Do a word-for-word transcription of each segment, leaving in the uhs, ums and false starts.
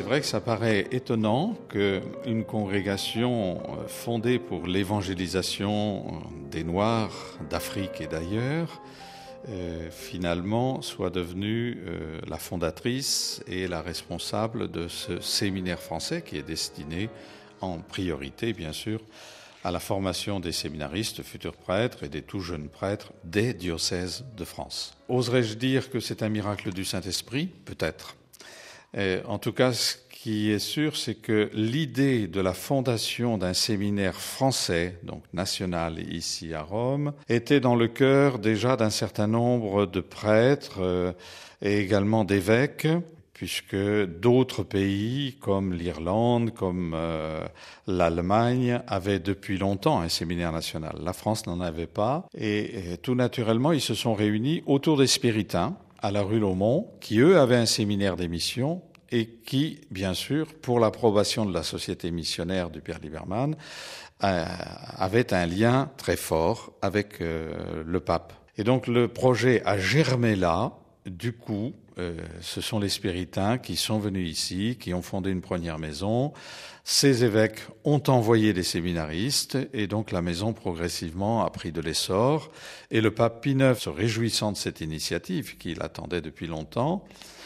c'est vrai que ça paraît étonnant qu'une congrégation fondée pour l'évangélisation des Noirs d'Afrique et d'ailleurs, euh, finalement, soit devenue euh, la fondatrice et la responsable de ce séminaire français qui est destiné en priorité, bien sûr, à la formation des séminaristes, futurs prêtres et des tout jeunes prêtres des diocèses de France. Oserais-je dire que c'est un miracle du Saint-Esprit ? Peut-être. Et en tout cas, ce qui est sûr, c'est que l'idée de la fondation d'un séminaire français, donc national ici à Rome, était dans le cœur déjà d'un certain nombre de prêtres euh, et également d'évêques, puisque d'autres pays, comme l'Irlande, comme euh, l'Allemagne, avaient depuis longtemps un séminaire national. La France n'en avait pas, et, et tout naturellement, ils se sont réunis autour des Spiritains, à la rue Laumont, qui, eux, avaient un séminaire des missions, et qui, bien sûr, pour l'approbation de la Société missionnaire du Père Liberman, euh, avait un lien très fort avec euh, le pape. Et donc, le projet a germé là. Du coup, euh, ce sont les Spiritains qui sont venus ici, qui ont fondé une première maison. Ces évêques ont envoyé des séminaristes et donc la maison progressivement a pris de l'essor. Et le pape Pie neuf, se réjouissant de cette initiative qu'il attendait depuis longtemps,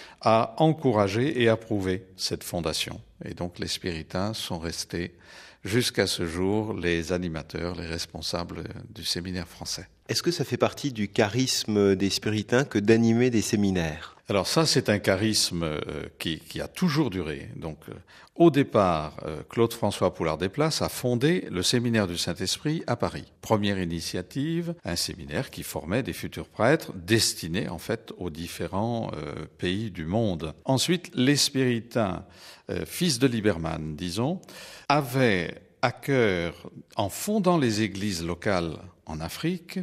a encouragé et approuvé cette fondation. Et donc les Spiritains sont restés jusqu'à ce jour les animateurs, les responsables du séminaire français. Est-ce que ça fait partie du charisme des Spiritains que d'animer des séminaires ? Alors ça, c'est un charisme euh, qui, qui a toujours duré. Donc, euh, au départ, euh, Claude-François Poulard-Desplaces a fondé le séminaire du Saint-Esprit à Paris. Première initiative, un séminaire qui formait des futurs prêtres destinés en fait aux différents euh, pays du monde. Ensuite, les Spiritains, euh, fils de Liberman, disons, avaient à cœur, en fondant les églises locales en Afrique,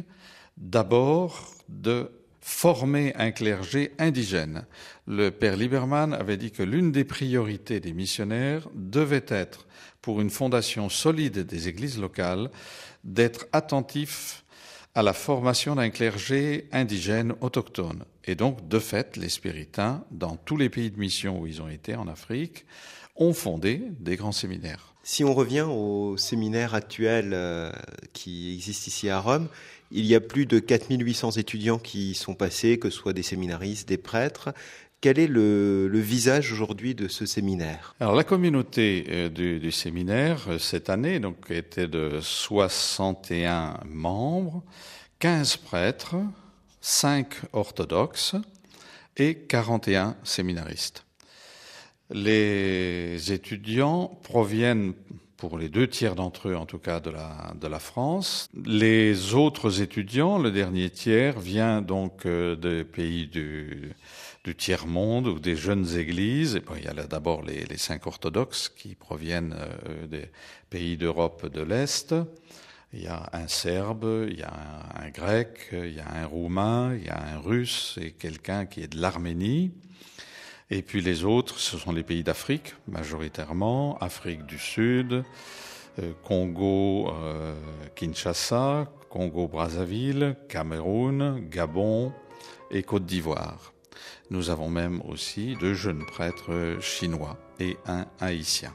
d'abord de former un clergé indigène. Le père Liberman avait dit que l'une des priorités des missionnaires devait être, pour une fondation solide des églises locales, d'être attentif à la formation d'un clergé indigène autochtone. Et donc, de fait, les Spiritains, dans tous les pays de mission où ils ont été en Afrique, ont fondé des grands séminaires. Si on revient au séminaire actuel euh, qui existe ici à Rome, il y a plus de quatre mille huit cents étudiants qui y sont passés, que ce soit des séminaristes, des prêtres. Quel est le, le visage aujourd'hui de ce séminaire ? Alors la communauté euh, du, du séminaire, euh, cette année, donc, était de soixante et un membres, quinze prêtres, cinq orthodoxes et quarante et un séminaristes. Les étudiants proviennent, pour les deux tiers d'entre eux en tout cas, de la, de la France. Les autres étudiants, le dernier tiers, vient donc euh, des pays du, du tiers-monde ou des jeunes églises. Et bon, il y a là d'abord les, les cinq orthodoxes qui proviennent euh, des pays d'Europe de l'Est. Il y a un Serbe, il y a un, un Grec, il y a un Roumain, il y a un Russe et quelqu'un qui est de l'Arménie. Et puis les autres, ce sont les pays d'Afrique, majoritairement, Afrique du Sud, euh, Congo, euh, Kinshasa, Congo-Brazzaville, Cameroun, Gabon et Côte d'Ivoire. Nous avons même aussi deux jeunes prêtres chinois et un haïtien.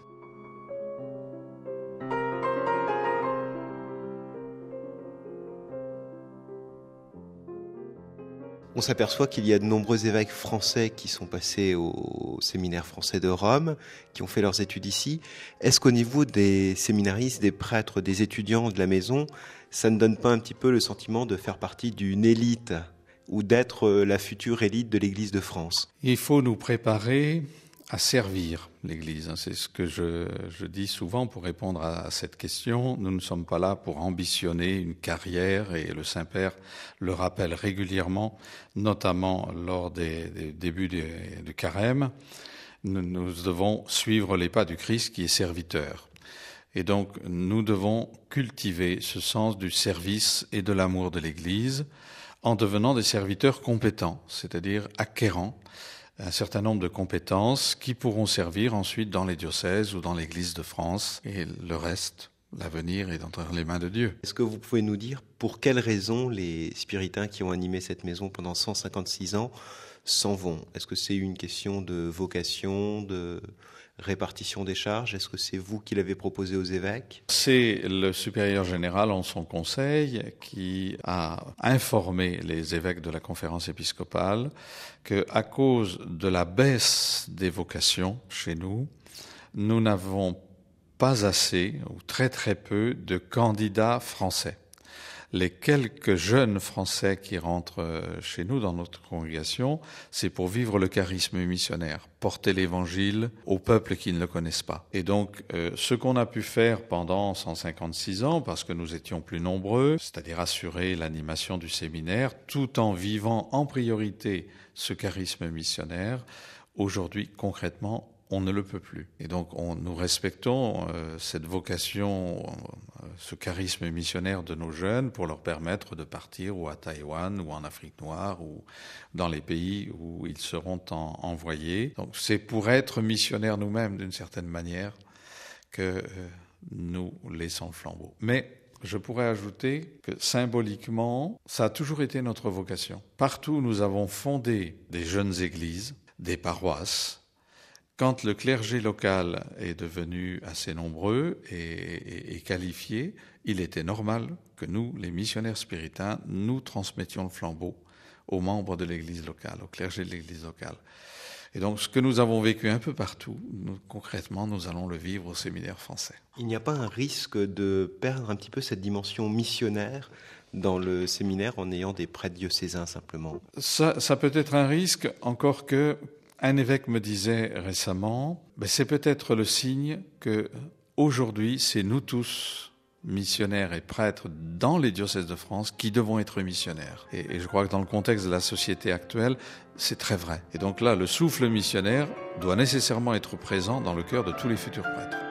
On s'aperçoit qu'il y a de nombreux évêques français qui sont passés au séminaire français de Rome, qui ont fait leurs études ici. Est-ce qu'au niveau des séminaristes, des prêtres, des étudiants de la maison, ça ne donne pas un petit peu le sentiment de faire partie d'une élite ou d'être la future élite de l'Église de France ? Il faut nous préparer à servir l'Église. C'est ce que je, je dis souvent pour répondre à cette question. Nous ne sommes pas là pour ambitionner une carrière et le Saint-Père le rappelle régulièrement, notamment lors des, des débuts du, du carême. Nous, nous devons suivre les pas du Christ qui est serviteur. Et donc, nous devons cultiver ce sens du service et de l'amour de l'Église en devenant des serviteurs compétents, c'est-à-dire acquérant un certain nombre de compétences qui pourront servir ensuite dans les diocèses ou dans l'Église de France. Et le reste, l'avenir est entre les mains de Dieu. Est-ce que vous pouvez nous dire pour quelles raisons les Spiritains qui ont animé cette maison pendant cent cinquante-six ans s'en vont ? Est-ce que c'est une question de vocation, de répartition des charges? Est-ce que c'est vous qui l'avez proposé aux évêques? C'est le supérieur général en son conseil qui a informé les évêques de la conférence épiscopale qu'à cause de la baisse des vocations chez nous, nous n'avons pas assez ou très très peu de candidats français. Les quelques jeunes Français qui rentrent chez nous dans notre congrégation, c'est pour vivre le charisme missionnaire, porter l'évangile aux peuples qui ne le connaissent pas. Et donc, euh, ce qu'on a pu faire pendant cent cinquante-six ans, parce que nous étions plus nombreux, c'est-à-dire assurer l'animation du séminaire, tout en vivant en priorité ce charisme missionnaire, aujourd'hui, concrètement, on ne le peut plus. Et donc, on, nous respectons euh, cette vocation, euh, ce charisme missionnaire de nos jeunes pour leur permettre de partir ou à Taïwan ou en Afrique noire ou dans les pays où ils seront en, envoyés. Donc, c'est pour être missionnaires nous-mêmes, d'une certaine manière, que euh, nous laissons le flambeau. Mais je pourrais ajouter que symboliquement, ça a toujours été notre vocation. Partout, nous avons fondé des jeunes églises, des paroisses. Quand le clergé local est devenu assez nombreux et, et, et qualifié, il était normal que nous, les missionnaires spiritains, nous transmettions le flambeau aux membres de l'église locale, au clergé de l'église locale. Et donc, ce que nous avons vécu un peu partout, nous, concrètement, nous allons le vivre au séminaire français. Il n'y a pas un risque de perdre un petit peu cette dimension missionnaire dans le séminaire en ayant des prêtres diocésains simplement? Ça, ça peut être un risque, encore que un évêque me disait récemment, ben c'est peut-être le signe que aujourd'hui, c'est nous tous, missionnaires et prêtres dans les diocèses de France, qui devons être missionnaires. Et, et je crois que dans le contexte de la société actuelle, c'est très vrai. Et donc là, le souffle missionnaire doit nécessairement être présent dans le cœur de tous les futurs prêtres.